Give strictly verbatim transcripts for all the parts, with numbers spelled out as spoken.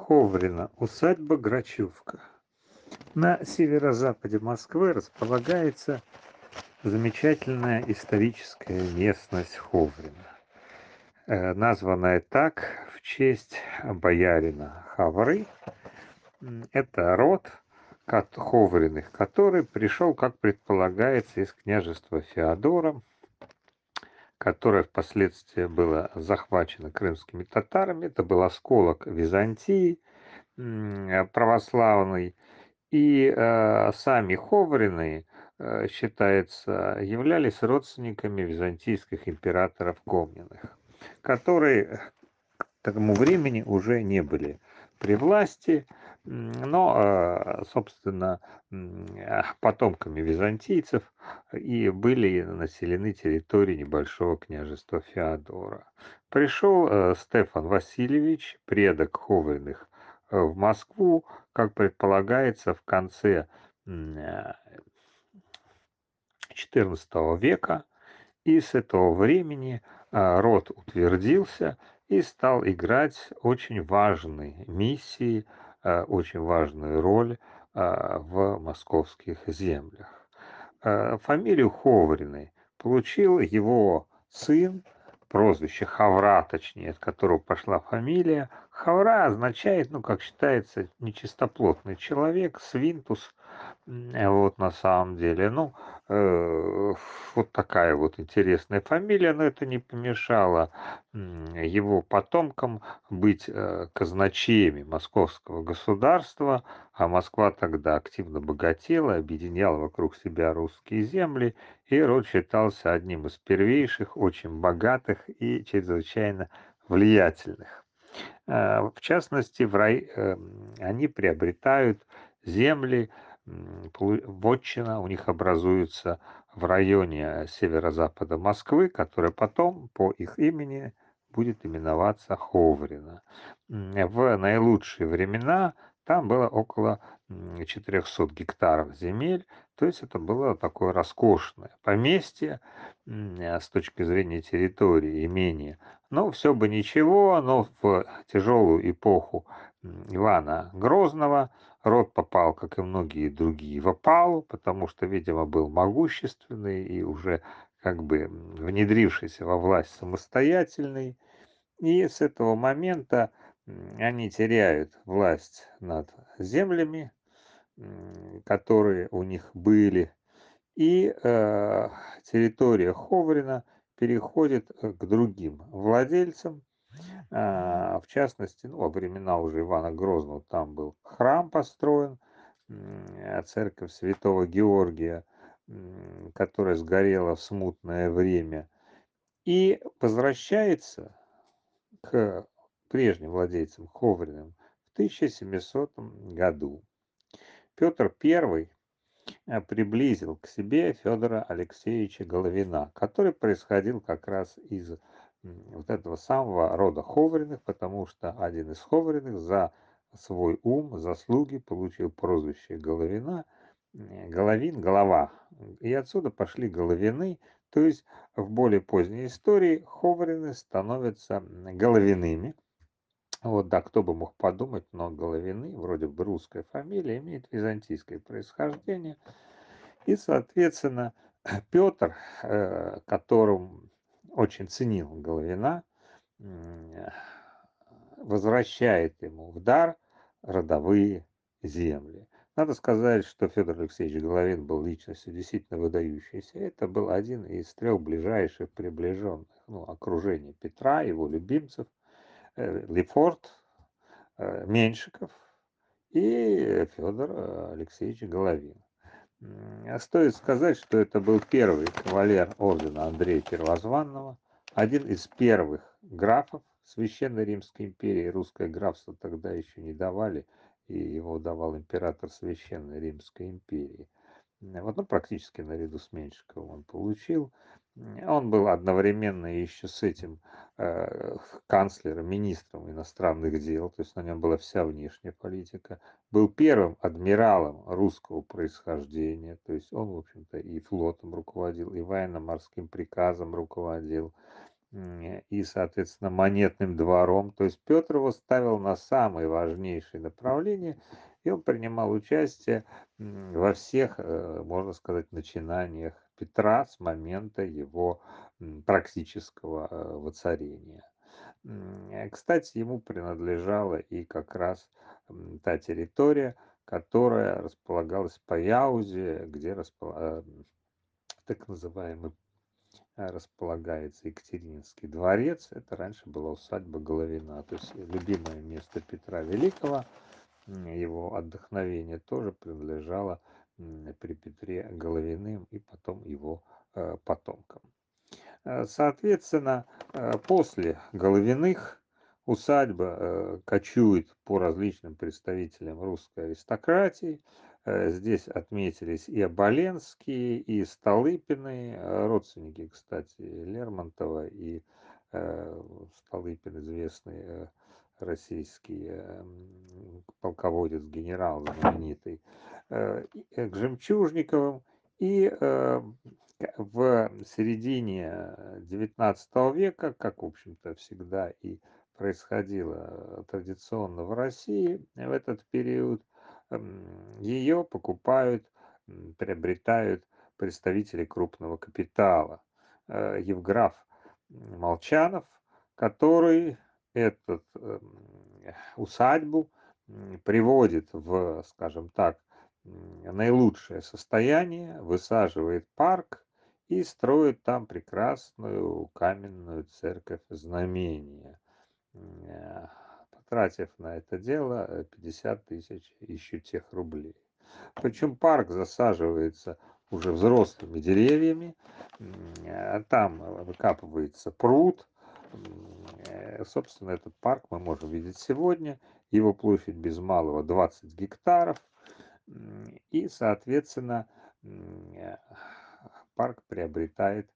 Ховрино, усадьба Грачевка. На северо-западе Москвы располагается замечательная историческая местность Ховрино, э, названная так в честь боярина Хавры. М, Это род кот- Ховриных, который пришел, как предполагается, из княжества Феодора, которое впоследствии было захвачено крымскими татарами. Это был осколок Византии м, э, православной. И, э, сами Ховрины, э, считается, являлись родственниками византийских императоров Комненных, которые к тому времени уже не были при власти, м, но, э, собственно, м, э, потомками византийцев и были населены территории небольшого княжества Феодора. Пришел э, Стефан Васильевич, предок Ховриных, э, в Москву, как предполагается, в конце м, э, четырнадцатого века, и с этого времени а, род утвердился и стал играть очень важные миссии, а, очень важную роль а, в московских землях. А, Фамилию Ховрины получил его сын, прозвище Хавра, точнее, от которого пошла фамилия. Хавра означает, ну, как считается, нечистоплотный человек, свинтус, М, э, вот на самом деле. Ну, э, вот такая вот интересная фамилия, но это не помешало м, его потомкам быть э, казначеями московского государства, а Москва тогда активно богатела, объединяла вокруг себя русские земли, и род считался одним из первейших, очень богатых и чрезвычайно влиятельных. Э, В частности, в рай... эм, они приобретают земли, м, полу- вотчина у них образуется в районе северо-запада Москвы, которая потом по их имени будет именоваться Ховрино. М, В наилучшие времена там было около м, четырехсот гектаров земель, то есть это было такое роскошное поместье м, э, с точки зрения территории, имения. Ну, все бы ничего, но в тяжелую эпоху м, Ивана Грозного род попал, как и многие другие, в опалу, потому что, видимо, был могущественный и уже как бы м, внедрившийся во власть самостоятельный. И с этого момента м, они теряют власть над землями, м, которые у них были, и э, территория Ховрина переходит э, к другим владельцам. А, в частности, ну, во времена уже Ивана Грозного там был храм построен, м, э, церковь Святого Георгия, м, которая сгорела в смутное время, и возвращается к прежним владельцам Ховриным в тысяча семисотом году. Петр Первый э, приблизил к себе Федора Алексеевича Головина, который происходил как раз из м, вот этого самого рода Ховриных, потому что один из Ховриных за свой ум, заслуги получил прозвище Головина, м, Головин, голова. И отсюда пошли Головины, то есть в более поздней истории Ховрины становятся м, Головиными. Вот, да, кто бы мог подумать, но Головины, вроде бы русская фамилия, имеет византийское происхождение. И, соответственно, Петр, э, которым очень ценил Головина, м, э, возвращает ему в дар родовые земли. Надо сказать, что Федор Алексеевич Головин был личностью действительно выдающейся. Это был один из трех ближайших приближенных, ну, окружения Петра, его любимцев, э, Лефорт, э, Меньшиков и Федор Алексеевич Головин. М, а Стоит сказать, что это был первый кавалер ордена Андрея Первозванного, один из первых графов Священной Римской империи. Русское графство тогда еще не давали, и его давал император Священной Римской империи. М, Вот, ну, практически наряду с Меньшиковым он получил. М, Он был одновременно еще с этим э, канцлером, министром иностранных дел, то есть на нем была вся внешняя политика, был первым адмиралом русского происхождения, то есть он, в общем-то, и флотом руководил, и военно-морским приказом руководил, м, и, соответственно, Монетным двором. То есть Петр его ставил на самые важнейшие направления, и он принимал участие м, во всех, э, можно сказать, начинаниях Петра с момента его м, практического э, воцарения. М, э, Кстати, ему принадлежала и как раз м, та территория, которая располагалась по Яузе, где распола- э, так называемый э, располагается Екатерининский дворец. Это раньше была усадьба Головина, то есть любимое место Петра Великого, м, его отдохновение тоже принадлежало м, при Петре Головиным и потом его э, потомкам. Э, Соответственно, э, после Головиных усадьба э, кочует по различным представителям русской аристократии. Э, Здесь отметились и Оболенские, и Столыпины, э, родственники, кстати, Лермонтова, и э, Столыпин, известный э, российский э, м, полководец, генерал знаменитый, э, и, э, к Жемчужниковым, и э, в середине э, девятнадцатого века, как, в общем-то, всегда и происходило э, традиционно в России в этот период, м, ее покупают, м, приобретают представители крупного капитала. Э, Евграф м, Молчанов, который этот эм, усадьбу м, приводит в, скажем так, м, наилучшее состояние, высаживает парк и строит там прекрасную каменную церковь Знамения, м, э, потратив на это дело э, пятьдесят тысяч еще тех рублей. Причем парк засаживается уже взрослыми деревьями, м, э, там э, выкапывается пруд. М, э, Собственно, этот парк мы можем видеть сегодня. Его площадь без малого двадцать гектаров. М, И, соответственно, м, э, парк приобретает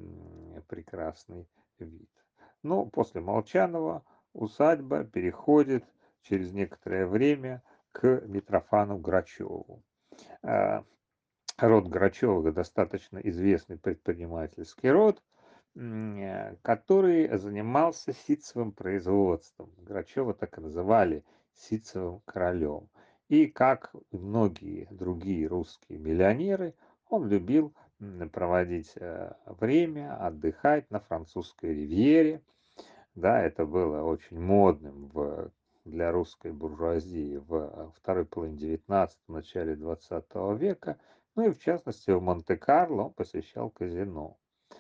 м, прекрасный вид. Но после Молчанова усадьба переходит через некоторое время к Митрофану Грачеву. А, Род Грачевых достаточно известный предпринимательский род, м, э, который занимался ситцевым производством. Грачева так и называли ситцевым королем. И как и многие другие русские миллионеры, он любил м, проводить э, время, отдыхать на французской ривьере. Да, это было очень модным в, для русской буржуазии в э, второй половине девятнадцатого, начале двадцатого века. Ну и в частности в Монте-Карло он посещал казино.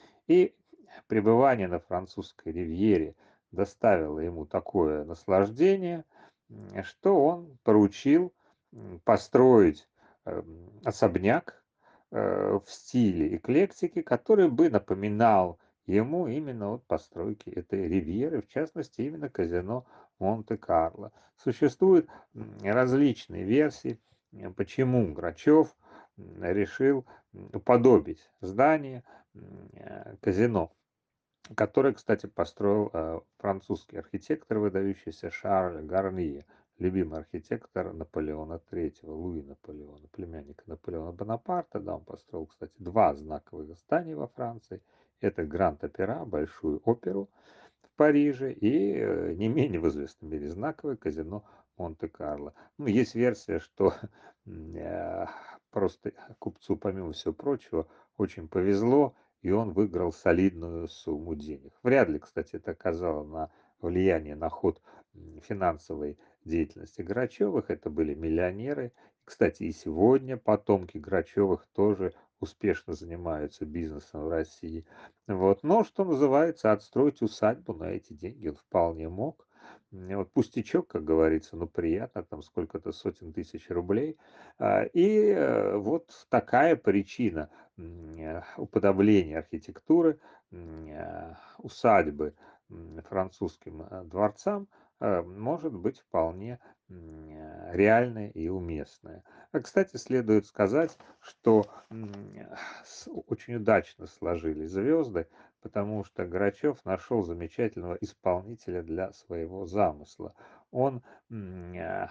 И пребывание на французской ривьере доставило ему такое наслаждение, м, что он поручил м, построить эм, особняк э, в стиле эклектики, который бы напоминал ему именно вот постройки этой ривьеры, в частности, именно казино Монте-Карло. Существуют м, различные версии, м, почему Грачев м, решил м, уподобить здание м, э, казино, который, кстати, построил э, французский архитектор, выдающийся Шарль Гарнье, любимый архитектор Наполеона третьего, Луи Наполеона, племянника Наполеона Бонапарта. Да, он построил, кстати, два знаковых здания во Франции. Это Гранд-Опера, Большую оперу, в Париже, и э, не менее в известном мире знаковое казино Монте-Карло. Ну, есть версия, что м, э, просто купцу, помимо всего прочего, очень повезло, и он выиграл солидную сумму денег. Вряд ли, кстати, это оказало на влияние на ход м, финансовой деятельности Грачевых. Это были миллионеры. Кстати, и сегодня потомки Грачевых тоже успешно занимаются бизнесом в России. Вот. Но, что называется, отстроить усадьбу на эти деньги он вполне мог. М, Вот пустячок, как говорится, но приятно, там сколько-то сотен тысяч рублей. А, И э, вот такая причина м, э, уподобления архитектуры м, э, усадьбы м, французским э, дворцам э, может быть вполне м, э, реальная и уместная. А, Кстати, следует сказать, что м, с- очень удачно сложились звезды, потому что Грачев нашел замечательного исполнителя для своего замысла. Он м, э,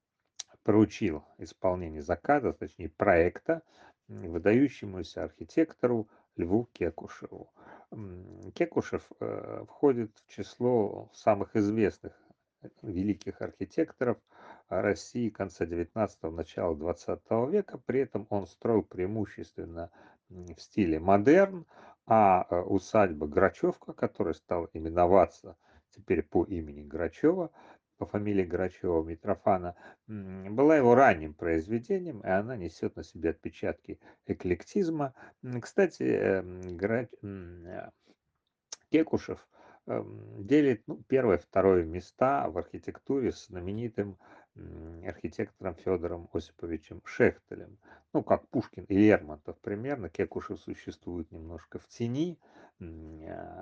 поручил исполнение заказа, точнее проекта, м, выдающемуся архитектору Льву Кекушеву. М, Кекушев э, входит в число самых известных э, великих архитекторов а, России конца девятнадцатого, начала двадцатого века. При этом он строил преимущественно м, в стиле модерн, а э, усадьба Грачевка, которая стала именоваться теперь по имени Грачева, по фамилии Грачева Митрофана, м, была его ранним произведением, и она несет на себе отпечатки эклектизма. М, Кстати, эм, Грач- м, э, Кекушев эм, делит ну, первое, второе места в архитектуре с знаменитым м, архитектором Федором Осиповичем Шехтелем. Ну, как Пушкин и Лермонтов примерно, Кекушев существует немножко в тени. м, э,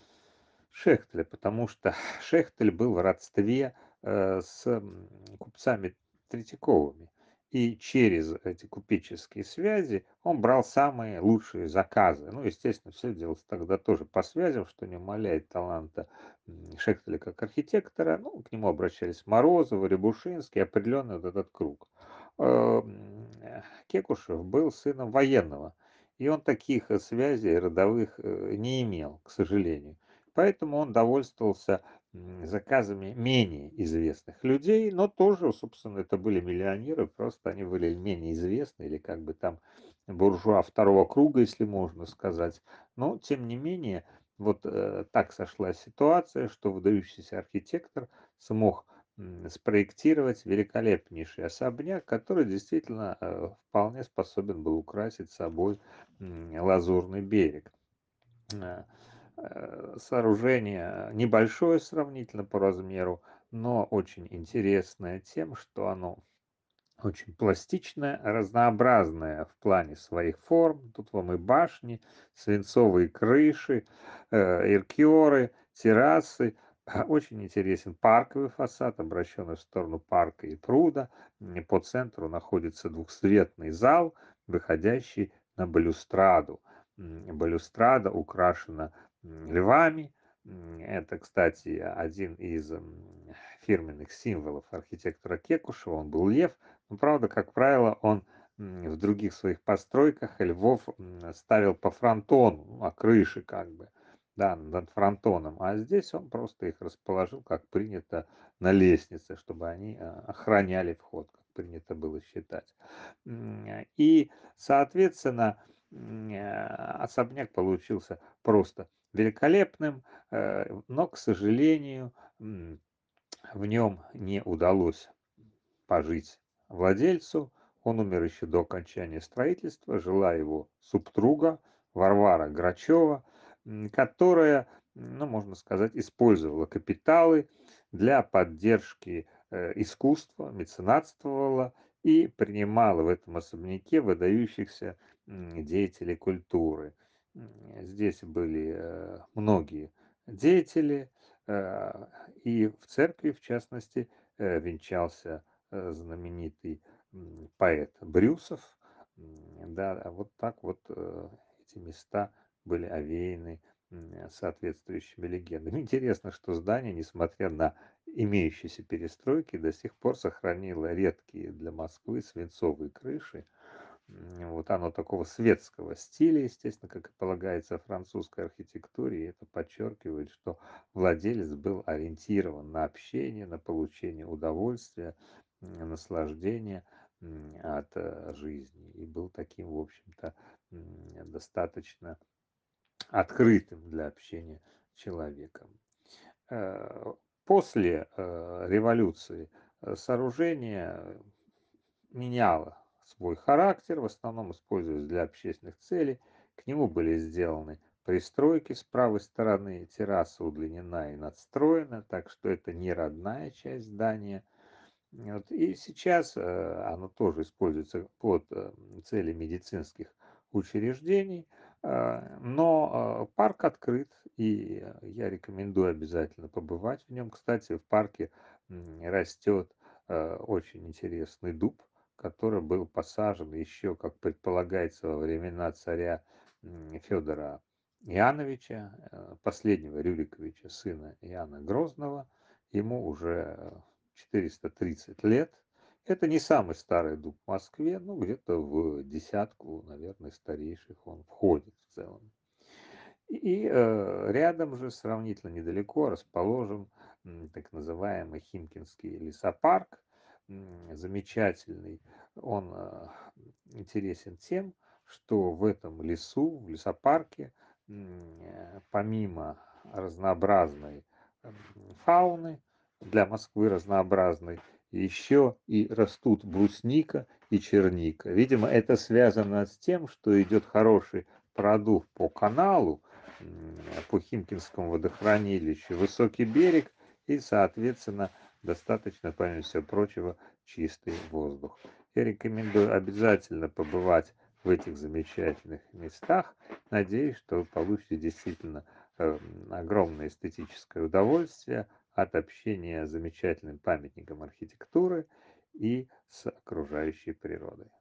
Шехтеля, потому что Шехтель был в родстве э, с м, купцами Третьяковыми. И через эти купеческие связи он брал самые лучшие заказы. Ну, естественно, все делалось тогда тоже по связям, что не умаляет таланта м, Шехтеля как архитектора. Ну, к нему обращались Морозов, Рябушинский, определенный вот этот круг. Э, м, э, Кекушев был сыном военного, и он таких э, связей родовых э, не имел, к сожалению. Поэтому он довольствовался м, заказами менее известных людей, но тоже, собственно, это были миллионеры, просто они были менее известны, или как бы там буржуа второго круга, если можно сказать. Но, тем не менее, вот э, так сошла ситуация, что выдающийся архитектор смог м, спроектировать великолепнейший особняк, который действительно э, вполне способен был украсить собой м, Лазурный берег. Э, э, Сооружение небольшое сравнительно по размеру, но очень интересное тем, что оно очень пластичная, разнообразная в плане своих форм. Тут вам и башни, свинцовые крыши, э, эркеры, террасы. А, Очень интересен парковый фасад, обращенный в сторону парка и пруда. М, По центру находится двухсветный зал, выходящий на балюстраду. М, Балюстрада украшена м, львами. М, Это, кстати, один из м, фирменных символов архитектора Кекушева. Он был лев. Ну, правда, как правило, он м, в других своих постройках львов м, ставил по фронтону, ну, на крыше как бы, да, над фронтоном. А здесь он просто их расположил, как принято, на лестнице, чтобы они а, охраняли вход, как принято было считать. М, И, соответственно, м, э, особняк получился просто великолепным, э, но, к сожалению, м, в нем не удалось пожить владельцу. Он умер еще до окончания строительства. Жила его супруга Варвара Грачева, м, которая, ну, можно сказать, использовала капиталы для поддержки э, искусства, меценатствовала и принимала в этом особняке выдающихся м, деятелей культуры. М, Здесь были э, многие деятели, э, и в церкви, в частности, э, венчался э, знаменитый м, поэт Брюсов. М, Да, а вот так вот э, эти места были овеяны м, соответствующими легендами. Интересно, что здание, несмотря на имеющиеся перестройки, до сих пор сохранило редкие для Москвы свинцовые крыши. М, Вот оно такого светского стиля, естественно, как и полагается французской архитектуре, и это подчеркивает, что владелец был ориентирован на общение, на получение удовольствия, м, наслаждения м, от э, жизни, и был таким, в общем-то, м, достаточно открытым для общения человеком. Э, После э, революции э, сооружение меняло свой характер, в основном используясь для общественных целей. К нему были сделаны пристройки с правой стороны, терраса удлинена и надстроена, так что это не родная часть здания. Вот. И сейчас э, оно тоже используется под э, цели медицинских учреждений, э, но э, парк открыт, и э, я рекомендую обязательно побывать в нем. Кстати, в парке м, растет э, очень интересный дуб, который был посажен еще, как предполагается, во времена царя м, Федора Иоанновича, э, последнего Рюриковича, сына Иоанна Грозного. Ему уже четыреста тридцать лет, Это не самый старый дуб в Москве, ну, где-то в десятку, наверное, старейших он входит в целом. И, э, рядом же, сравнительно недалеко, расположен, м, так называемый Химкинский лесопарк, м, замечательный. Он, а, интересен тем, что в этом лесу, в лесопарке, м, э, помимо разнообразной, м, фауны, для Москвы разнообразной, еще и растут брусника и черника. Видимо, это связано с тем, что идет хороший продув по каналу, м, по Химкинскому водохранилищу, высокий берег и, соответственно, достаточно, помимо всего прочего, чистый воздух. Я рекомендую обязательно побывать в этих замечательных местах. Надеюсь, что вы получите действительно э, огромное эстетическое удовольствие от общения с замечательным памятником архитектуры и с окружающей природой.